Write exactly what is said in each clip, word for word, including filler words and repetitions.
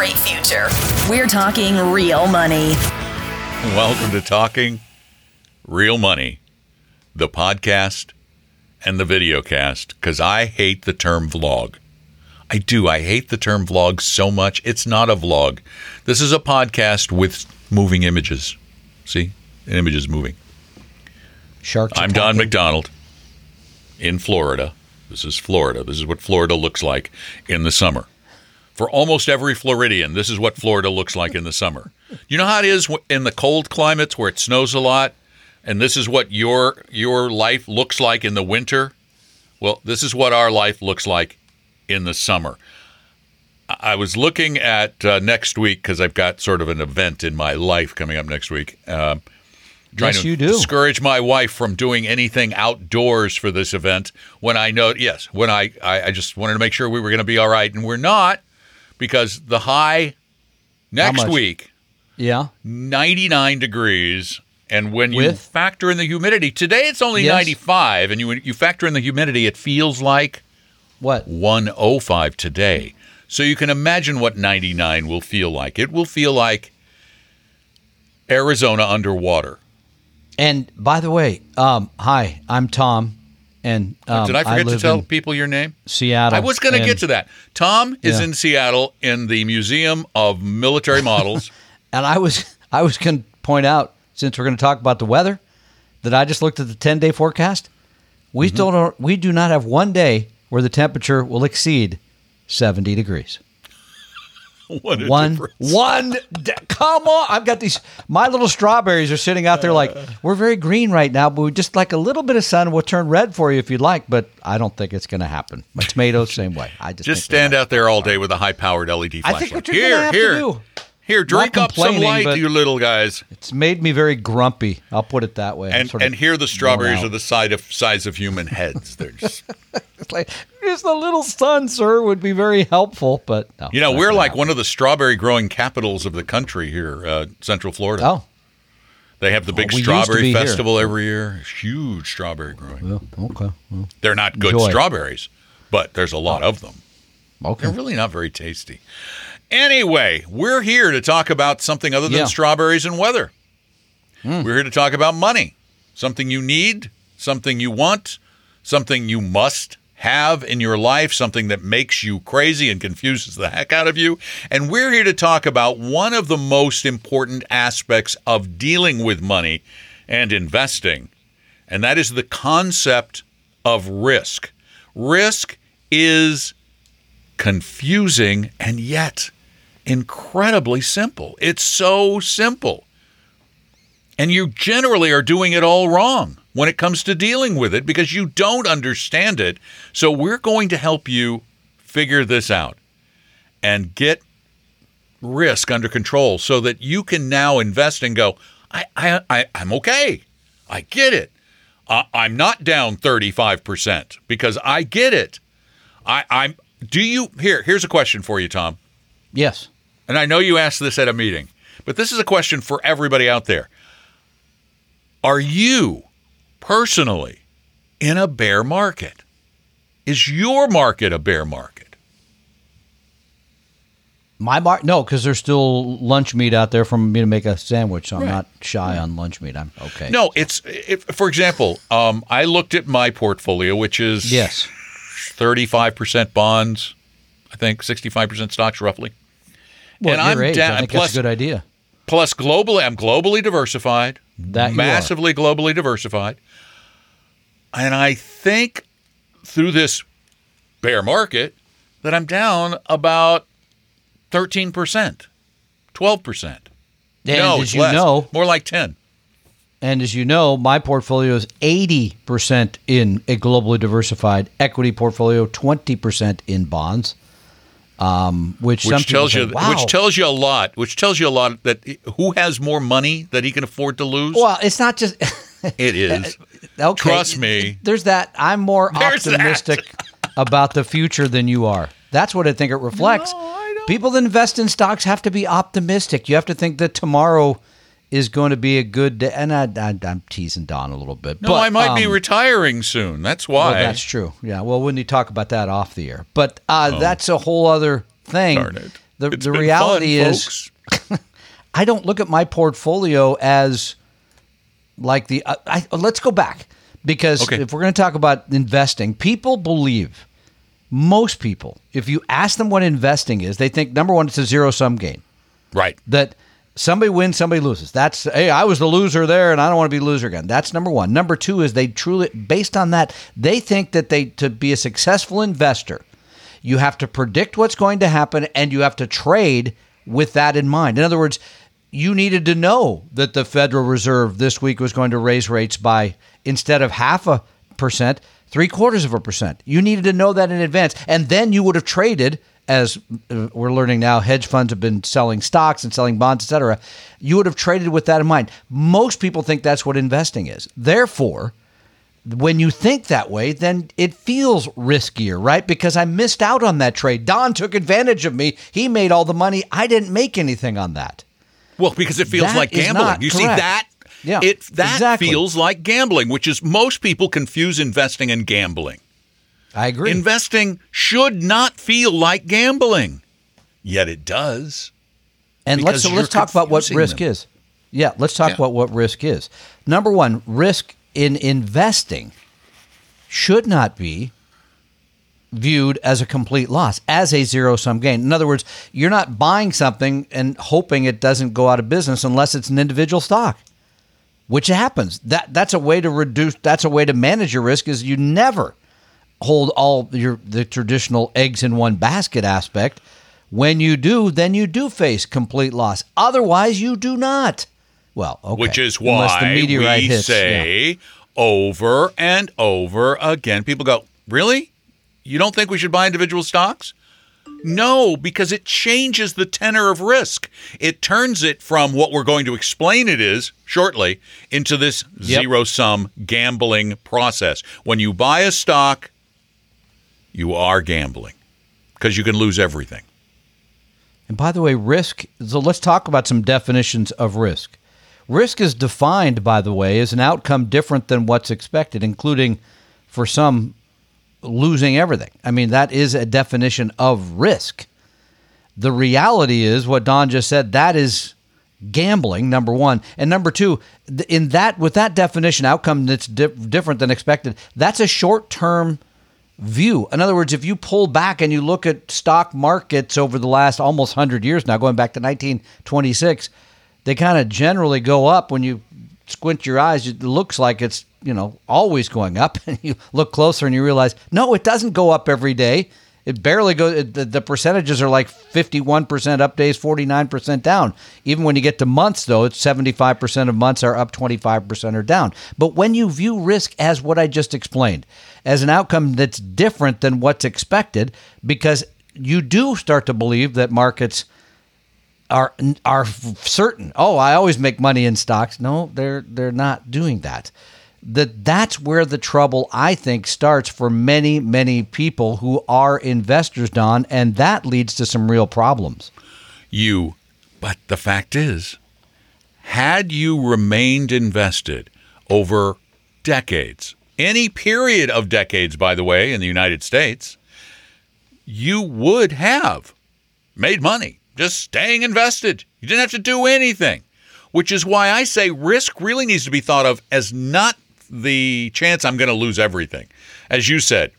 bright future. We're talking real money. Welcome to Talking Real Money, the podcast and the videocast, because I hate the term vlog. I do. I hate the term vlog so much. It's not a vlog. This is a podcast with moving images. See? An image is moving. Sharks I'm attacking. Don McDonald in Florida. This is Florida. This is what Florida looks like in the summer. For almost every Floridian, this is what Florida looks like in the summer. You know how it is in the cold climates where it snows a lot, and this is what your your life looks like in the winter? Well, this is what our life looks like in the summer. I was looking at uh, next week because I've got sort of an event in my life coming up next week. Uh, trying Yes, to you do. discourage my wife from doing anything outdoors for this event when I know, yes, when I, I, I just wanted to make sure we were going to be all right, and we're not, because the high next much? week, Yeah. ninety-nine degrees. And when you With? factor in the humidity, today it's only Yes. ninety-five, and you you factor in the humidity, it feels like What? one oh five today. So you can imagine what ninety-nine will feel like. It will feel like Arizona underwater. And by the way, um, hi, I'm Tom, and um, Did I forget to live tell in people your name? Seattle. I was going to and- get to that. Tom is Yeah. in Seattle in the Museum of Military Models. And I was I was going to point out, since we're going to talk about the weather, that I just looked at the ten-day forecast. We Mm-hmm. still don't. We do not have one day where the temperature will exceed seventy degrees. What a One, difference. one. d- Come on! I've got these. My little strawberries are sitting out there like we're very green right now, but we just like a little bit of sun will turn red for you if you'd like. But I don't think it's going to happen. My tomatoes, same way. I just Just think they're stand not. out there all day with a high-powered L E D I flashlight. think what you're here, gonna have to here, do. here, drink Not up some complaining, light, but- you little guys. It's made me very grumpy. I'll put it that way. I'm And sort of and here the strawberries worn are out. the size of size of human heads. They're just, It's like, just a little sun, sir, would be very helpful. But no, you know, not we're gonna like happen. one of the strawberry growing capitals of the country here, uh, Central Florida. Oh, They have the big we used to strawberry be here. festival every year. Huge strawberry growing. well, okay. Well, They're not good Enjoy. strawberries, but there's a lot of them. okay. They're really not very tasty. Anyway, we're here to talk about something other than Yeah. strawberries and weather. We're here to talk about money. Something you need, something you want, something you must have in your life, something that makes you crazy and confuses the heck out of you. And we're here to talk about one of the most important aspects of dealing with money and investing, and that is the concept of risk. Risk is confusing and yet incredibly simple. It's so simple. And you generally are doing it all wrong when it comes to dealing with it because you don't understand it. So we're going to help you figure this out and get risk under control so that you can now invest and go, I, I, I, I'm okay. I get it. Uh, I'm not down thirty-five percent because I get it. I, I'm. Do you here? Here's a question for you, Tom. Yes. And I know you asked this at a meeting, but this is a question for everybody out there. Are you personally in a bear market? Is your market a bear market? My mar- no, because there's still lunch meat out there for me to make a sandwich. So I'm Right. not shy on lunch meat. I'm okay. No, it's, if, for example, um, I looked at my portfolio, which is Yes. thirty-five percent bonds, I think sixty-five percent stocks roughly. Well, and at your I'm age, down- I think plus- that's a good idea. Plus, globally, I'm globally diversified, That you are. massively globally diversified. And I think through this bear market that I'm down about thirteen percent, twelve percent. And no, as it's you less. know, More like ten. and as you know, my portfolio is eighty percent in a globally diversified equity portfolio, twenty percent in bonds. Um, which, some Which people tells say, you, wow. which tells you a lot. Which tells you a lot that who has more money that he can afford to lose. Well, it's not just. It is. Okay, Trust me. There's that. I'm more There's that. optimistic about the future than you are. That's what I think it reflects. No, I don't. People that invest in stocks have to be optimistic. You have to think that tomorrow is going to be a good day. And I, I, I'm teasing Don a little bit. No, but, I might be um, retiring soon. That's why. Well, that's true. Yeah. Well, when you talk about that off the air, but uh, that's a whole other thing. Darn it. the It's the been reality fun, is, folks. I don't look at my portfolio as like the. Uh, I, let's go back because Okay. if we're going to talk about investing, people believe, most people, if you ask them what investing is, they think number one, it's a zero sum game. Right. That somebody wins, somebody loses. That's, hey, I was the loser there, and I don't want to be a loser again. That's number one. Number two is they truly, based on that, they think that they to be a successful investor, you have to predict what's going to happen, and you have to trade with that in mind. In other words, you needed to know that the Federal Reserve this week was going to raise rates by, instead of half a percent, three quarters of a percent. You needed to know that in advance, and then you would have traded. As we're learning now, hedge funds have been selling stocks and selling bonds, et cetera. You would have traded with that in mind. Most people think that's what investing is. Therefore, when you think that way, then it feels riskier, right? Because I missed out on that trade. Don took advantage of me. He made all the money. I didn't make anything on that. Well, because it feels That like is gambling. not You see correct. that? Yeah, It that exactly. feels like gambling, which is most people confuse investing and gambling. I agree. Investing should not feel like gambling, yet it does. And let's because so you're let's talk about what confusing risk them. is. Yeah, let's talk Yeah. about what risk is. Number one, risk in investing should not be viewed as a complete loss, as a zero-sum gain. In other words, you're not buying something and hoping it doesn't go out of business unless it's an individual stock, which happens. That that's a way to reduce. That's a way to manage your risk. Is you never hold all your the traditional eggs in one basket aspect. When you do, then you do face complete loss. Otherwise, you do not. Well, okay. Which is Unless why the meteorite we hits. Yeah. say over and over again. People go, really? You don't think we should buy individual stocks? No, because it changes the tenor of risk. It turns it from what we're going to explain it is shortly into this Yep. zero-sum gambling process. When you buy a stock, you are gambling because you can lose everything. And by the way, risk, so let's talk about some definitions of risk. Risk is defined, by the way, as an outcome different than what's expected, including, for some, losing everything. I mean, that is a definition of risk. The reality is what Don just said, that is gambling, number one. And number two, th- in that with that definition, outcome that's di- different than expected, that's a short-term view. In other words, if you pull back and you look at stock markets over the last almost one hundred years now, going back to nineteen twenty-six, they kind of generally go up. When you squint your eyes, it looks like it's, you know, always going up. And you look closer and you realize, no, it doesn't go up every day. It barely goes. The, the percentages are like fifty-one percent up days, forty-nine percent down. Even when you get to months, though, it's seventy-five percent of months are up, twenty-five percent are down. But when you view risk as what I just explained, as an outcome that's different than what's expected, because you do start to believe that markets are are certain. Oh, I always make money in stocks. No, they're they're not doing that. That that's where the trouble, I think, starts for many, many people who are investors, Don, and that leads to some real problems. You, but the fact is, had you remained invested over decades, any period of decades, by the way, in the United States, you would have made money just staying invested. You didn't have to do anything, which is why I say risk really needs to be thought of as not the chance I'm going to lose everything. As you said,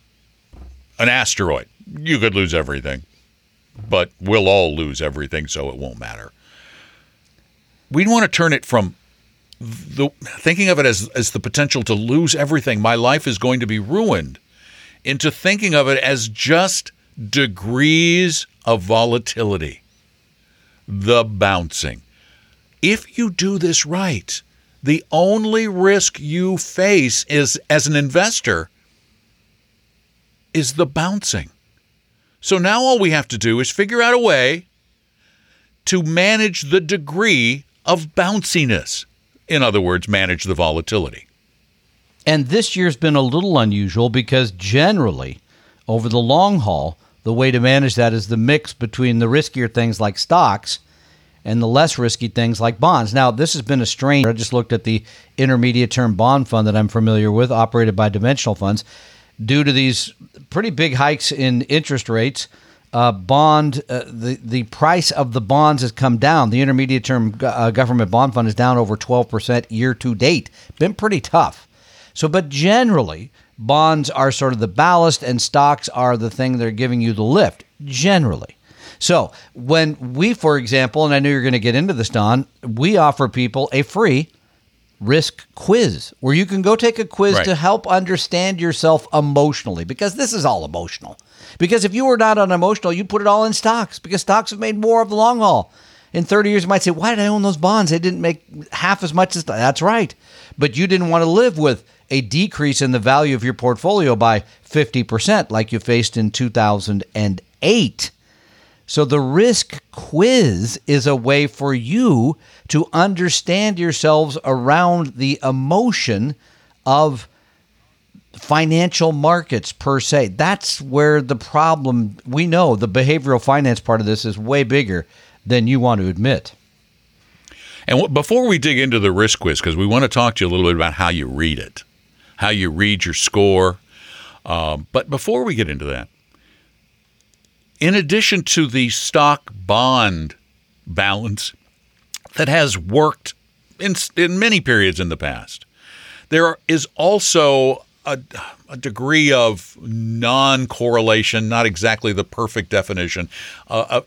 an asteroid, you could lose everything, but we'll all lose everything, so it won't matter. We want to turn it from the thinking of it as, as the potential to lose everything, my life is going to be ruined, into thinking of it as just degrees of volatility, the bouncing. If you do this right, the only risk you face is, as an investor, is the bouncing. So now all we have to do is figure out a way to manage the degree of bounciness. In other words, manage the volatility. And this year's been a little unusual because generally, over the long haul, the way to manage that is the mix between the riskier things like stocks and the less risky things like bonds. Now, this has been a strange. I just looked at the intermediate term bond fund that I'm familiar with, operated by Dimensional Funds. Due to these pretty big hikes in interest rates, uh, bond, uh, the, the price of the bonds has come down. The intermediate term uh, government bond fund is down over twelve percent year to date. Been pretty tough. So, but generally, bonds are sort of the ballast and stocks are the thing that are giving you the lift, generally. So when we, for example, and I know you're going to get into this, Don, we offer people a free risk quiz where you can go take a quiz Right. to help understand yourself emotionally, because this is all emotional. Because if you were not unemotional, you put it all in stocks, because stocks have made more of the long haul. In thirty years, you might say, why did I own those bonds? They didn't make half as much as that's right. But you didn't want to live with a decrease in the value of your portfolio by fifty percent like you faced in two thousand eight. So the risk quiz is a way for you to understand yourselves around the emotion of financial markets per se. That's where the problem, we know the behavioral finance part of this is way bigger than you want to admit. And w- before we dig into the risk quiz, because we want to talk to you a little bit about how you read it, how you read your score. Um, but before we get into that, in addition to the stock bond balance that has worked in, in many periods in the past, there is also a, a degree of non-correlation, not exactly the perfect definition, uh, of,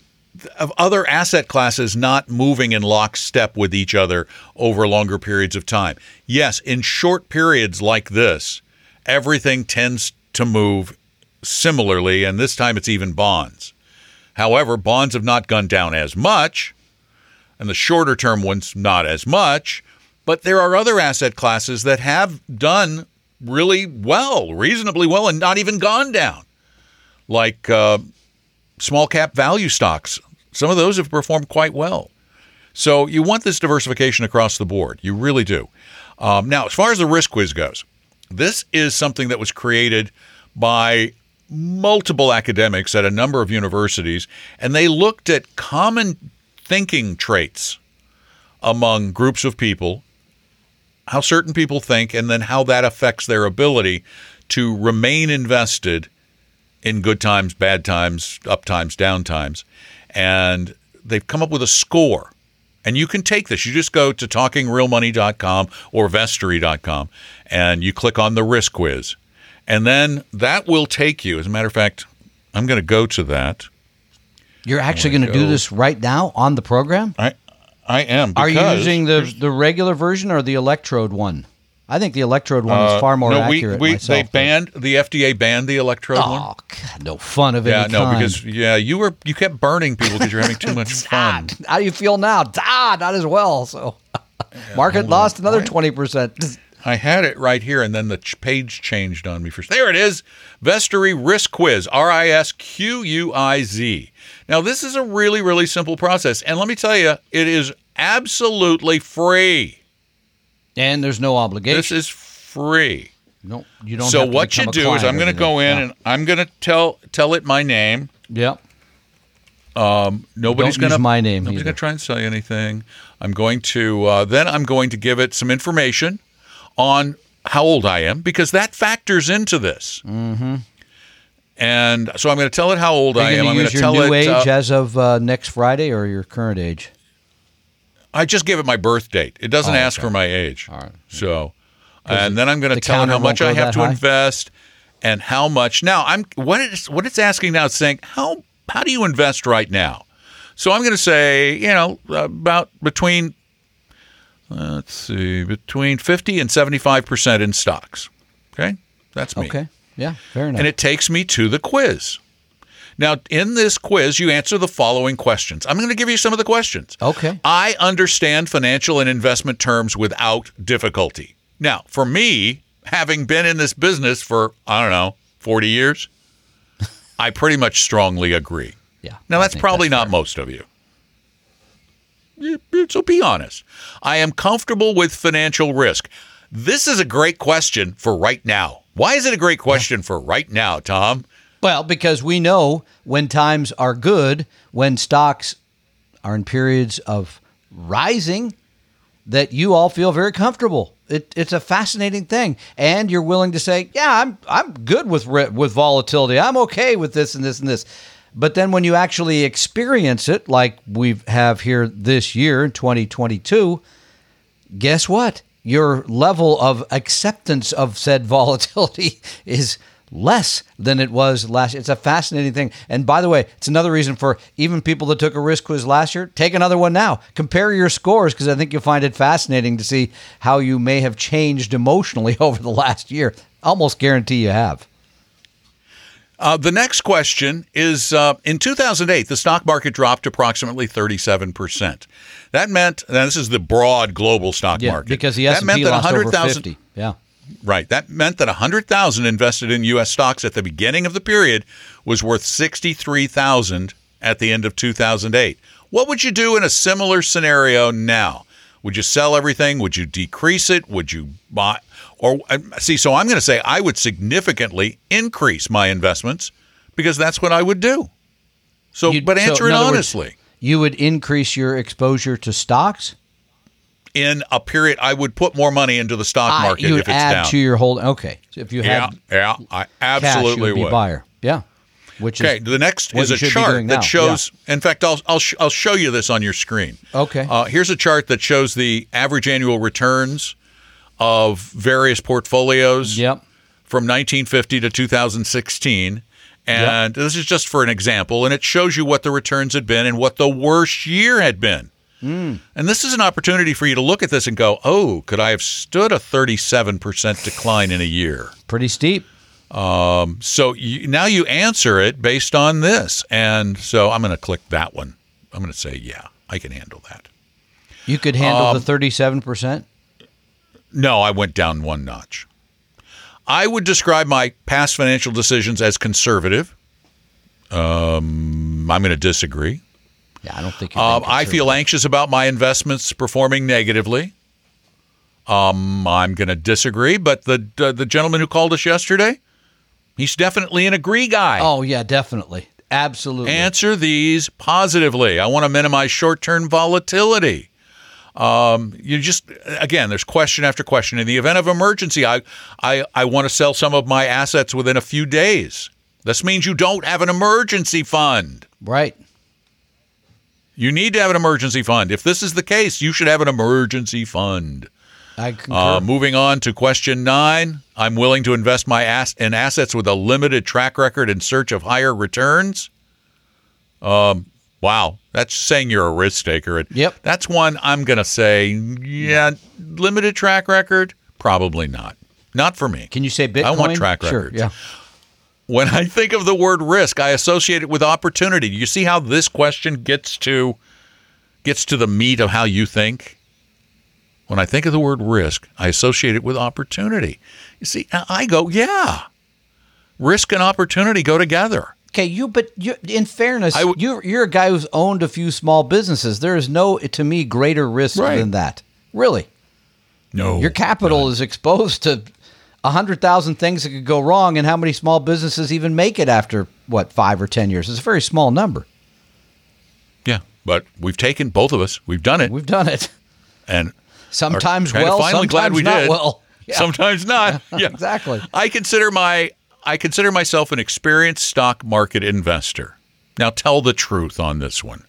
of other asset classes not moving in lockstep with each other over longer periods of time. Yes, in short periods like this, everything tends to move similarly, and this time it's even bonds. However, bonds have not gone down as much, and the shorter term ones not as much, but there are other asset classes that have done really well, reasonably well, and not even gone down, like uh, small cap value stocks. Some of those have performed quite well. So you want this diversification across the board. You really do. Um, now, as far as the risk quiz goes, this is something that was created by multiple academics at a number of universities, and they looked at common thinking traits among groups of people, how certain people think, and then how that affects their ability to remain invested in good times, bad times, up times, down times. And they've come up with a score. And you can take this. You just go to talking real money dot com or vestory dot com, and you click on the risk quiz. And then that will take you. As a matter of fact, I'm going to go to that. You're actually going to do this right now on the program? I I am. Are you using the, the regular version or the electrode one? I think the electrode one is far more uh, no, accurate. We, we, myself, they banned, the F D A banned the electrode oh, one. Oh, God, no fun of Yeah, any no, kind. because, yeah, you were you kept burning people because you're having too much fun. How do you feel now? Ah, not as well. So market lost another Right. twenty percent. I had it right here, and then the ch- page changed on me first. There it is. Vestory Risk Quiz, R I S Q U I Z. Now, this is a really, really simple process. And let me tell you, it is absolutely free. And there's no obligation. This is free. No, you don't So have to what you become a do is client I'm or going to go in anything. and I'm going to tell tell it my name. Yeah. Nobody's Don't going use my name Nobody's either. going to try and sell you anything. I'm going to uh, then I'm going to give it some information on how old I am, because that factors into this. Mm-hmm. And so I'm going to tell it how old Are I you am. going I'm to going use to your tell new it. age uh, as of uh, next Friday or your current age? I just give it my birth date. It doesn't Oh, ask okay. for my age. All right. So, and then I'm going to the tell it counter how much won't I go have that to high? invest and how much. Now, I'm what it's what it's asking now is saying how how do you invest right now? So I'm going to say, you know, about between uh, let's see, between fifty and seventy-five percent in stocks. Okay? That's me. Okay. Yeah, fair enough. And it takes me to the quiz. Now, in this quiz, you answer the following questions. I'm going to give you some of the questions. Okay. I understand financial and investment terms without difficulty. Now, for me, having been in this business for, I don't know, forty years, I pretty much strongly agree. Yeah. Now, I that's think probably that's not fair. most of you. Yeah, So be honest. I am comfortable with financial risk. This is a great question for right now. Why is it a great question for right now, Tom? Well, because we know when times are good, when stocks are in periods of rising, that you all feel very comfortable. It, it's a fascinating thing, and you're willing to say, "Yeah, I'm I'm good with ri- with volatility. I'm okay with this and this and this." But then when you actually experience it, like we have here this year in twenty twenty-two, guess what? Your level of acceptance of said volatility is less than it was last year. It's a fascinating thing. And by the way, it's another reason for even people that took a risk quiz last year, take another one now. Compare your scores, because I think you'll find it fascinating to see how you may have changed emotionally over the last year. Almost guarantee you have. Uh, the next question is, uh, in two thousand eight, the stock market dropped approximately thirty-seven percent. That meant, and this is the broad global stock Yeah, market. because the that S and meant P that lost over one hundred thousand fifty. Yeah. Right. That meant that one hundred thousand invested in U S stocks at the beginning of the period was worth sixty-three thousand at the end of two thousand eight. What would you do in a similar scenario now? Would you sell everything? Would you decrease it? Would you buy? Or uh, see, so I'm going to say I would significantly increase my investments because that's what I would do. So, You'd- but so answer in it other words, honestly. You would increase your exposure to stocks? In a period, I would put more money into the stock I- market you if would it's add down. to your holding. Okay. So if you yeah, had yeah, I cash, you absolutely would be would. buyer. Yeah. Which Okay, is the next what is you a should be chart doing that now. shows. In fact, I'll I'll sh- I'll show you this on your screen. Okay. Uh, here's a chart that shows the average annual returns of various portfolios. Yep. From nineteen fifty to two thousand sixteen, and this is just for an example, and it shows you what the returns had been and what the worst year had been. Mm. And this is an opportunity for you to look at this and go, "Oh, could I have stood a thirty-seven percent decline in a year?" Pretty steep. Um, so you, now you answer it based on this. And so I'm going to click that one. I'm going to say, yeah, I can handle that. You could handle Um, the thirty-seven percent? No, I went down one notch. I would describe my past financial decisions as conservative. Um, I'm going to disagree. Yeah, I don't think you're Um, being I feel conservative. anxious about my investments performing negatively. Um, I'm going to disagree, but the uh, the gentleman who called us yesterday, he's definitely an agree guy. Oh, yeah, definitely. Absolutely. Answer these positively. I want to minimize short-term volatility. Um, you just, again, there's question after question. In the event of emergency, I, I, I want to sell some of my assets within a few days. This means you don't have an emergency fund. Right. You need to have an emergency fund. If this is the case, you should have an emergency fund. I concur. Uh, moving on to question nine, I'm willing to invest my ass in assets with a limited track record in search of higher returns. Um, wow, that's saying you're a risk taker. And Yep. That's one I'm going to say, yeah, limited track record, probably not. Not for me. Can you say Bitcoin? I want track Sure, records. yeah. When I think of the word risk, I associate it with opportunity. Do you see how this question gets to gets to the meat of how you think? When I think of the word risk, I associate it with opportunity. You see, I go, yeah, risk and opportunity go together. Okay, you. But you, in fairness, I w- you're you're a guy who's owned a few small businesses. There is no, to me, greater risk Right. than that. Really, No, your capital is exposed to a hundred thousand things that could go wrong, and how many small businesses even make it after what five or ten years? It's a very small number. yeah, but we've taken both of us. We've done it, We've done it. and Sometimes are kinda well, finally sometimes glad we not did. well. Yeah. Sometimes not. Yeah, Exactly. I consider my I consider myself an experienced stock market investor. Now, tell the truth on this one.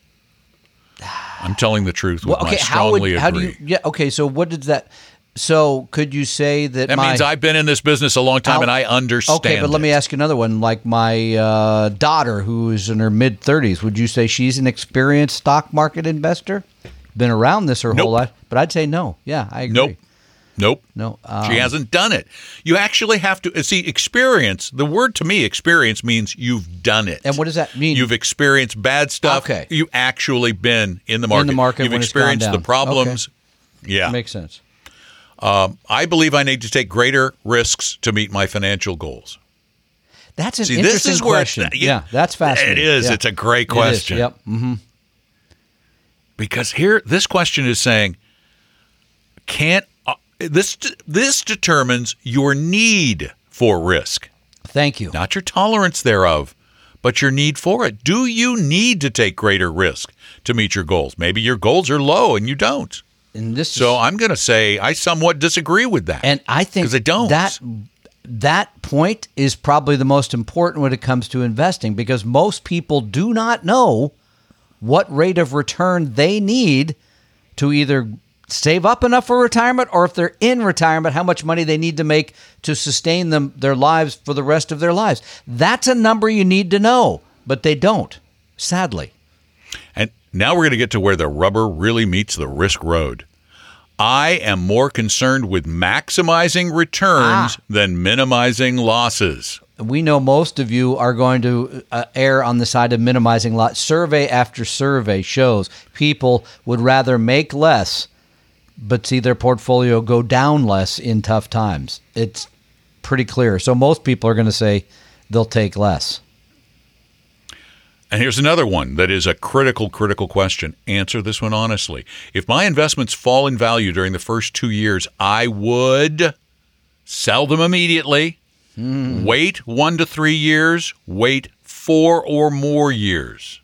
I'm telling the truth with Well, okay, my how would strongly how do agree. you? Yeah. Okay. So what did that? So could you say that? That my, means I've been in this business a long time I'll- and I understand. Okay, but let me it. ask you another one. Like my uh, daughter, who is in her mid thirties, would you say she's an experienced stock market investor? Been around this her Nope. whole life? But I'd say no. Yeah, I agree. Nope. Nope. No. Um, She hasn't done it. You actually have to see experience. The word to me, experience, means you've done it. And what does that mean? You've experienced bad stuff. Okay. You actually been in the market. In the market You've when it's gone experienced the down. problems. Yeah. Makes sense. I believe I need to take greater risks to meet my financial goals. That's an See, this interesting is where question. it's- you- yeah, that's fascinating. It is. Yeah. It's a great It is. question. Yep. Mm-hmm. Because here, this question is saying, can't uh, this this determines your need for risk, Thank you. not your tolerance thereof, but your need for it. Do you need to take greater risk to meet your goals? Maybe your goals are low and you don't. And this So is, I'm going to say I somewhat disagree with that. and I think 'Cause they don't. that that point is probably the most important when it comes to investing, because most people do not know what rate of return they need to either save up enough for retirement, or if they're in retirement, how much money they need to make to sustain them their lives for the rest of their lives. That's a number you need to know, but they don't, sadly. And now we're going to get to where the rubber really meets the risk road. I am more concerned with maximizing returns ah. than minimizing losses. We know most of you are going to uh, err on the side of minimizing loss. Survey after survey shows people would rather make less but see their portfolio go down less in tough times. It's pretty clear. So most people are going to say they'll take less. And here's another one that is a critical, critical question. Answer this one honestly. If my investments fall in value during the first two years, I would sell them immediately, mm. wait one to three years, wait four or more years.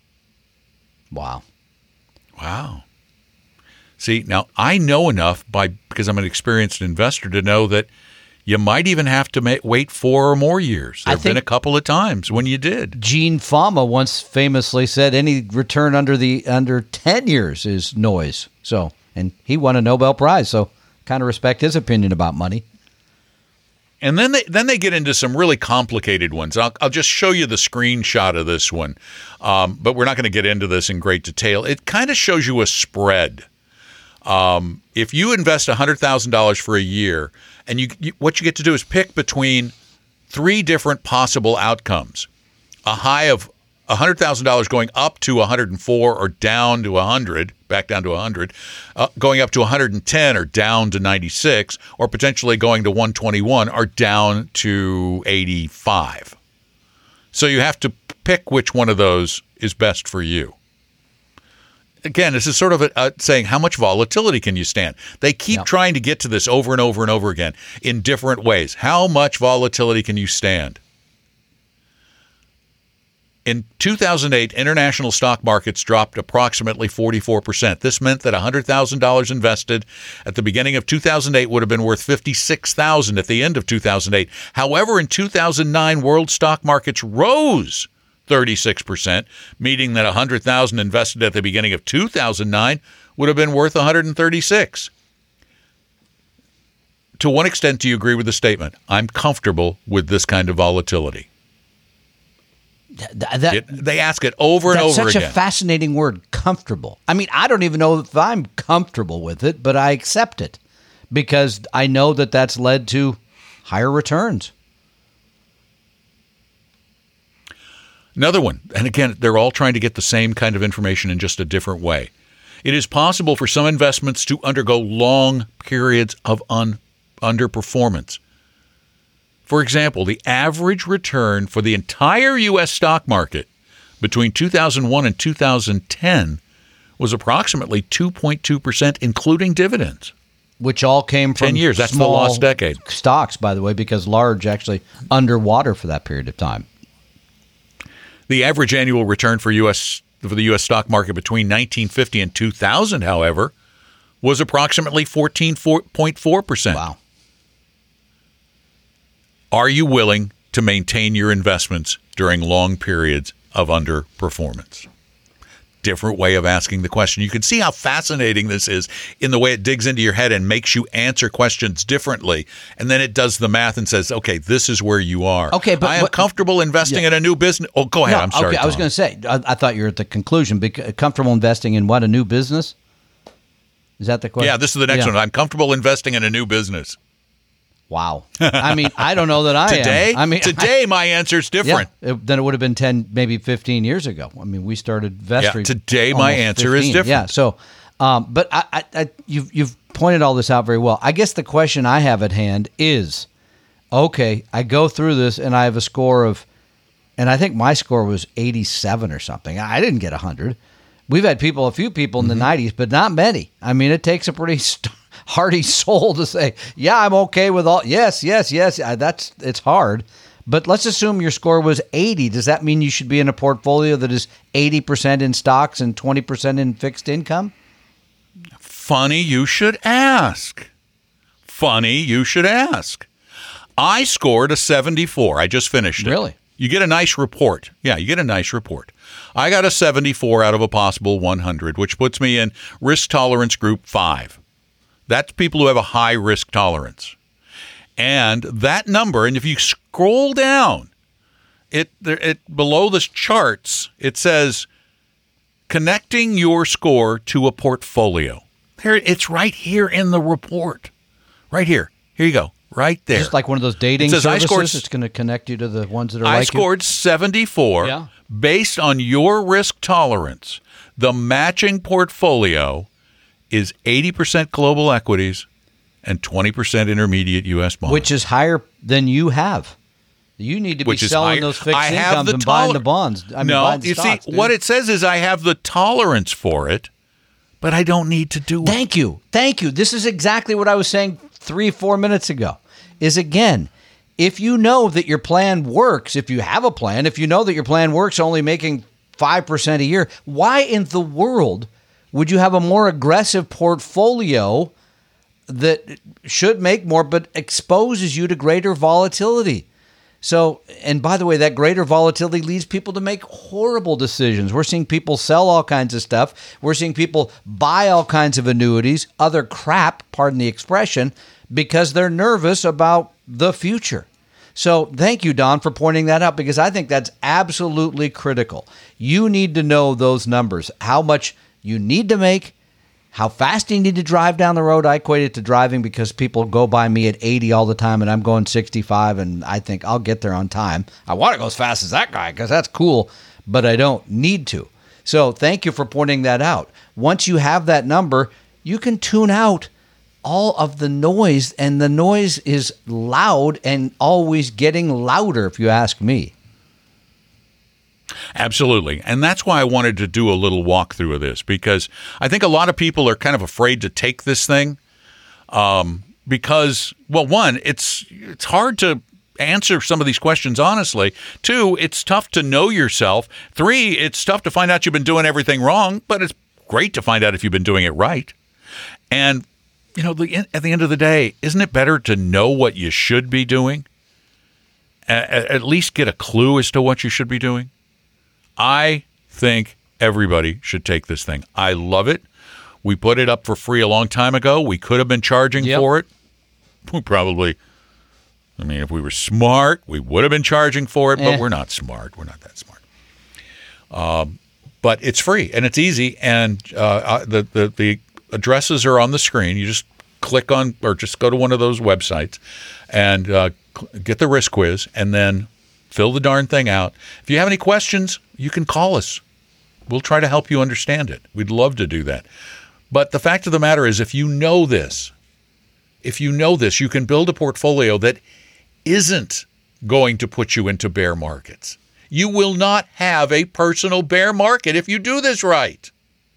Wow. Wow. See, now I know enough by because I'm an experienced investor to know that you might even have to ma- wait four or more years. There have been a couple of times when you did. Gene Fama once famously said any return under the under ten years is noise. So, and he won a Nobel Prize, so kind of respect his opinion about money. And then they then they get into some really complicated ones. I'll I'll just show you the screenshot of this one, um, but we're not going to get into this in great detail. It kind of shows you a spread. Um, if you invest one hundred thousand dollars for a year, and you, you what you get to do is pick between three different possible outcomes. A high of one hundred thousand dollars going up to one hundred four or down to one hundred, back down to one hundred, uh, going up to one hundred ten or down to ninety-six, or potentially going to one hundred twenty-one or down to eighty-five. So you have to pick which one of those is best for you. Again, this is sort of a, a saying, how much volatility can you stand? They keep yep. trying to get to this over and over and over again in different ways. How much volatility can you stand? In two thousand eight, international stock markets dropped approximately forty-four percent. This meant that one hundred thousand dollars invested at the beginning of two thousand eight would have been worth fifty-six thousand dollars at the end of two thousand eight. However, in two thousand nine, world stock markets rose thirty-six percent, meaning that one hundred thousand dollars invested at the beginning of two thousand nine would have been worth one hundred thirty-six. To what extent do you agree with the statement? I'm comfortable with this kind of volatility. That, that, it, they ask it over and over again. That's such a fascinating word, comfortable. I mean, I don't even know if I'm comfortable with it, but I accept it because I know that that's led to higher returns. Another one, and again, they're all trying to get the same kind of information in just a different way. It is possible for some investments to undergo long periods of un- underperformance. For example, the average return for the entire U S stock market between two thousand one and two thousand ten was approximately two point two percent, including dividends. Which all came from ten years. That's small the lost decade. Stocks, by the way, because large actually underwater for that period of time. The average annual return for U S for the U S stock market between nineteen fifty and two thousand, however, was approximately fourteen point four percent. Wow. Are you willing to maintain your investments during long periods of underperformance? Different way of asking the question. You can see how fascinating this is in the way it digs into your head and makes you answer questions differently. And then it does the math and says, okay, this is where you are. Okay, but I am what, comfortable investing yeah. in a new business. Oh, go ahead. No, I'm sorry. Okay, I was Tom. going to say, I, I thought you were at the conclusion. Because comfortable investing in what, a new business? Is that the question? Yeah, this is the next yeah. one. I'm comfortable investing in a new business. Wow. I mean, I don't know that I today, am. I mean, today, my answer is different. Yeah, it, then it would have been ten, maybe fifteen years ago. I mean, we started Vestry. Yeah, today, my answer fifteen. is different. Yeah. So, um, but I, I, I, you've you've pointed all this out very well. I guess the question I have at hand is, okay, I go through this and I have a score of, and I think my score was eighty-seven or something. I didn't get one hundred. We've had people, a few people in mm-hmm. the nineties, but not many. I mean, it takes a pretty st- hearty soul to say, yeah, I'm okay with all. Yes, yes, yes. That's it's hard. But let's assume your score was eighty. Does that mean you should be in a portfolio that is eighty percent in stocks and twenty percent in fixed income? Funny you should ask. Funny you should ask. I scored a seventy-four. I just finished it. Really? You get a nice report. Yeah, you get a nice report. I got a seventy-four out of a possible one hundred, which puts me in risk tolerance group five. That's people who have a high risk tolerance. And that number, and if you scroll down, it, it below the charts, it says connecting your score to a portfolio. There, it's right here in the report. Right here. Here you go. Right there. Just like one of those dating It says, I services, scored- it's going to connect you to the ones that are I like scored seventy-four Yeah. based on your risk tolerance. The matching portfolio is eighty percent global equities and twenty percent intermediate U S you, bonds. which is higher than you have. You need to be Which is selling higher. those fixed I have incomes the and buying toler- the bonds. I mean, no, buying the you stocks, see, dude. what it says is I have the tolerance for it, but I don't need to do it. Thank you. Thank you. This is exactly what I was saying three, four minutes ago. Is again, if you know that your plan works, if you have a plan, if you know that your plan works only making five percent a year, why in the world would you have a more aggressive portfolio that should make more but exposes you to greater volatility? So, and by the way, that greater volatility leads people to make horrible decisions. We're seeing people sell all kinds of stuff. We're seeing people buy all kinds of annuities, other crap, pardon the expression, because they're nervous about the future. So thank you, Don, for pointing that out, because I think that's absolutely critical. You need to know those numbers, how much you need to make, how fast you need to drive down the road. I equate it to driving because people go by me at eighty all the time and I'm going sixty-five and I think I'll get there on time. I want to go as fast as that guy because that's cool, but I don't need to. So thank you for pointing that out. Once you have that number, you can tune out all of the noise, and the noise is loud and always getting louder, if you ask me. Absolutely. And that's why I wanted to do a little walkthrough of this, because I think a lot of people are kind of afraid to take this thing um, because, well, one, it's it's hard to answer some of these questions honestly. Two, it's tough to know yourself. Three, it's tough to find out you've been doing everything wrong, but it's great to find out if you've been doing it right. And, you know, the, at the end of the day, isn't it better to know what you should be doing? At, at least get a clue as to what you should be doing? I think everybody should take this thing. I love it. We put it up for free a long time ago. We could have been charging Yep. for it. We probably, I mean, if we were smart, we would have been charging for it, Eh. but we're not smart. We're not that smart. Um, but it's free and it's easy. And uh, the, the, the addresses are on the screen. You just click on or just go to one of those websites and uh, get the risk quiz and then fill the darn thing out. If you have any questions, you can call us. We'll try to help you understand it. We'd love to do that. But the fact of the matter is, if you know this, if you know this, you can build a portfolio that isn't going to put you into bear markets. You will not have a personal bear market if you do this right.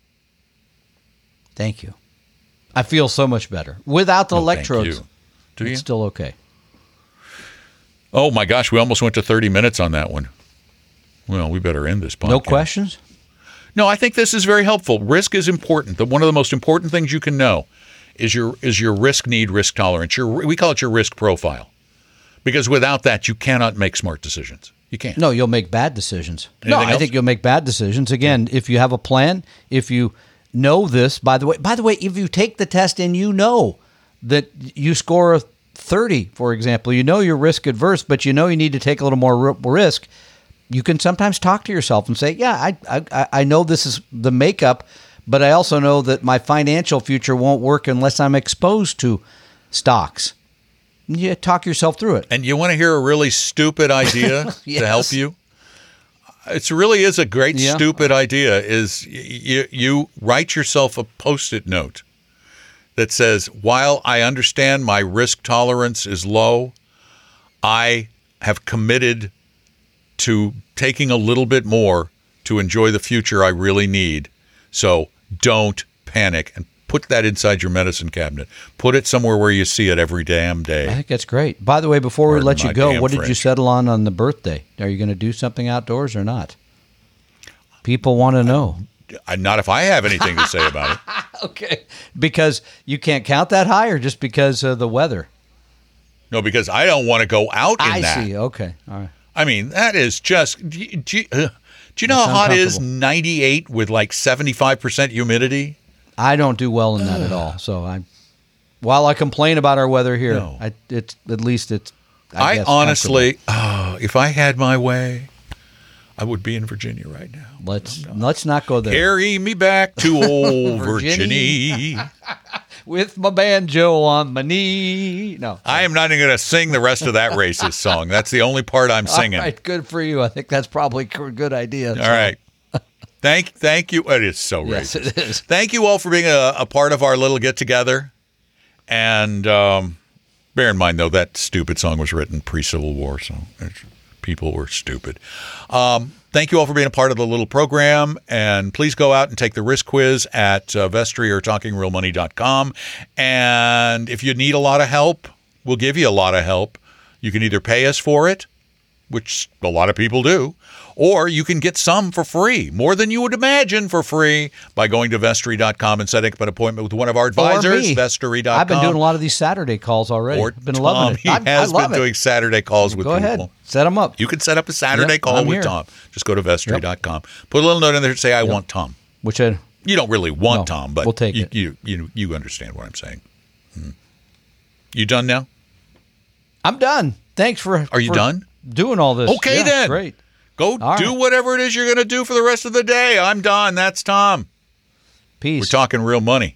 Thank you. I feel so much better. Without the Oh, thank electrodes, you. Do you? it's still okay. Oh, my gosh. We almost went to thirty minutes on that one. Well, we better end this podcast. No questions? No, I think this is very helpful. Risk is important. The, one of the most important things you can know is your is your risk need, risk tolerance. Your, we call it your risk profile. Because without that, you cannot make smart decisions. You can't. No, you'll make bad decisions. no, Anything I else? think you'll make bad decisions. Again, if you have a plan, if you know this, by the way, by the way, if you take the test and you know that you score a thirty, for example, you know you're risk adverse, but you know you need to take a little more r- risk, you can sometimes talk to yourself and say, yeah, I, I I know this is the makeup, but I also know that my financial future won't work unless I'm exposed to stocks. You talk yourself through it. And you want to hear a really stupid idea Yes. to help you? It really is a great Yeah. stupid idea. Is you, you write yourself a Post-it note that says, while I understand my risk tolerance is low, I have committed to taking a little bit more to enjoy the future I really need. So don't panic, and put that inside your medicine cabinet. Put it somewhere where you see it every damn I day. think that's great. By the way, before we Pardon let you my go, damn what did you French. settle on on the birthday? Are you going to do something outdoors or not? People want to know. I, not if I have anything to say about it. Okay. Because you can't count that high or just because of the weather? No, because I don't want to go out in I that. see. Okay. All right. I mean, that is just. Do you, do you, uh, do you know That's how hot it is uncomfortable. ninety-eight with like seventy-five percent humidity? I don't do well in that at all. So I, while I complain about our weather here, No. I, it's at least it's. I, I, guess, honestly, oh, if I had my way, I would be in Virginia right now. comfortable. let's let's not go there. Carry me back to old Virginia. Virginia. With my banjo on my knee. No. I am not even going to sing the rest of that racist song. That's the only part I'm singing. All right, good for you. I think that's probably a good idea. All right. Thank, thank you. It is so Yes, racist. it is. Thank you all for being a, a part of our little get together. And um, bear in mind, though, that stupid song was written pre-Civil War, so it's- people were stupid. Um, thank you all for being a part of the little program. And please go out and take the risk quiz at uh, Vestry or talking real money dot com. And if you need a lot of help, we'll give you a lot of help. You can either pay us for it, which a lot of people do, or you can get some for free, more than you would imagine for free, by going to Vestry dot com and setting up an appointment with one of our advisors, me. Vestry dot com. I've been doing a lot of these Saturday calls already. Or I've been Tom. loving it. He I, has I love been it. doing Saturday calls with Go people. ahead. Set them up. You can set up a Saturday Yep, call I'm with here. Tom. Just go to Vestry dot com. Put a little note in there and say, I want Tom. Which I, You don't really want No, Tom, but we'll take you, it. You, you, you understand what I'm saying. Hmm. You done now? I'm done. Thanks for. Are you for done? Doing all this. Okay, Yeah, then. Great. Go All do right. whatever it is you're going to do for the rest of the day. I'm done. That's Tom. Peace. We're talking real money.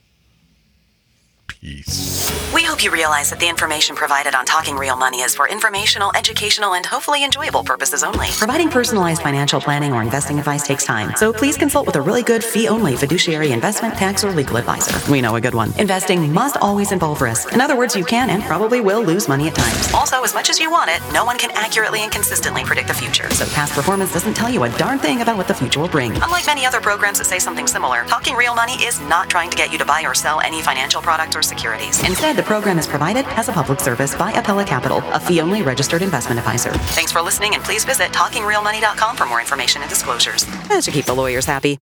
Peace. We hope you realize that the information provided on Talking Real Money is for informational, educational, and hopefully enjoyable purposes only. Providing personalized financial planning or investing advice takes time, so please consult with a really good fee-only fiduciary investment, tax, or legal advisor. We know a good one. Investing must always involve risk. In other words, you can and probably will lose money at times. Also, as much as you want it, no one can accurately and consistently predict the future, so past performance doesn't tell you a darn thing about what the future will bring. Unlike many other programs that say something similar, Talking Real Money is not trying to get you to buy or sell any financial product or securities. Instead, the program is provided as a public service by Apella Capital, a fee-only registered investment advisor. Thanks for listening, and please visit talking real money dot com for more information and disclosures. That should keep the lawyers happy.